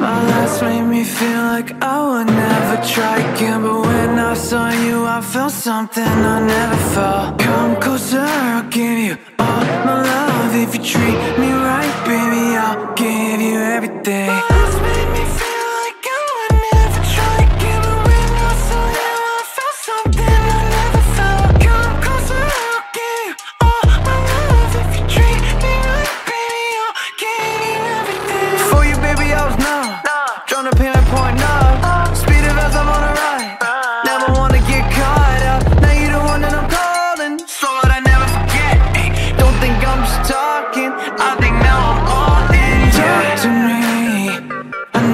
My last made me feel like I would never try again, but when I saw you I felt something I never felt. Come closer, I'll give you all my love. If you treat me right, baby, I'll give you everything. My last made me feel like I would never try again, but when I saw you I felt something I never felt. Come closer, I'll give you all my love. If you treat me right, baby, I'll give you everything. For you, baby, I was numb, trying to pin a point up. Speed of as I'm on a ride, never wanna get caught up. Now you the one that I'm calling, so that I never forget. Ay, don't think I'm just talking, I think now I'm all in. Talk to me, I